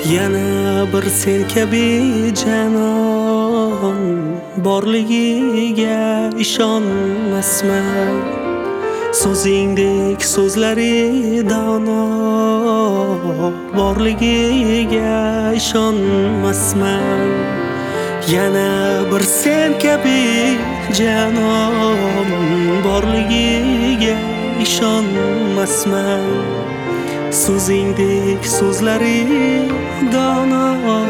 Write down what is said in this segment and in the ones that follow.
Yana bir sen kabi janon borligiga ishonmasman. So'zingdek so'zlari dono borligiga ishonmasman. Yana bir sen kabi janon borligiga ishonmasman. So'zingdek so'zlari dono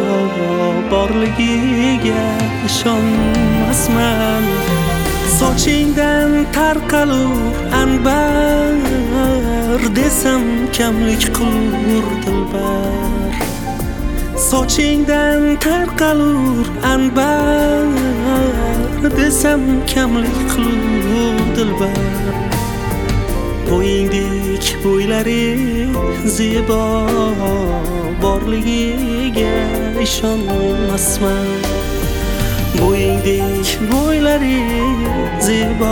borligiga ishonmasman. Sochingdan tarqalur anbar desam kamlik qilur dilbar. Sochingdan tarqalur anbar desam kamlik qilur dilbar. Bo'yingdek bo'ylari zebo borligiga ishonmasman. Bo'yingdek bo'ylari zebo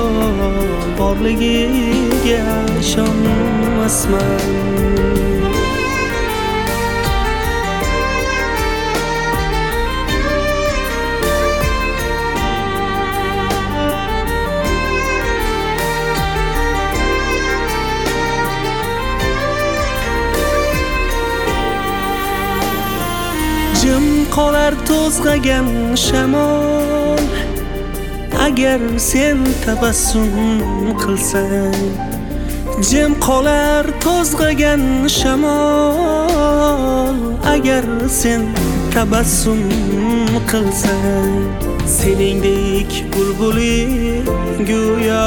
borligiga ishonmasman. Jim qolar to'zg'agan shamol agar sen tabassum qilsang. Jim qolar to'zg'agan shamol agar sen tabassum qilsang. Seningdek bulbuli go'yo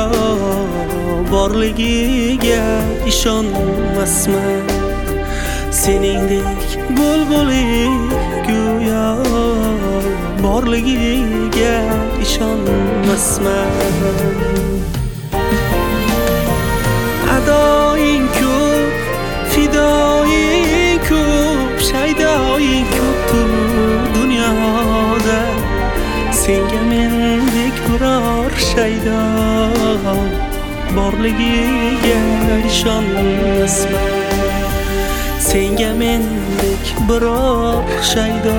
borligiga ishonmasman. Seningdek bulbuli go'yo borligiga ishonmasman. Adoying ko'p, fidoying ko'p, shaydoying ko'ptur dunyoda. Senga mendek biror shaydo borligiga ishonmasman. Senga mendek biror shaydo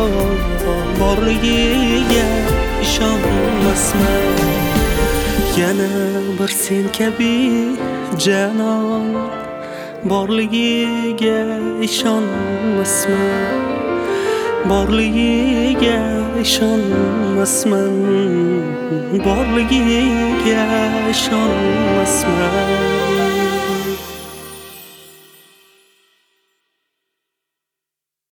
borligiga ishonmasman. Yana bir sen kabi janon borligiga ishonmasman. Borligiga ishonmasman. Borligiga ishonmasman.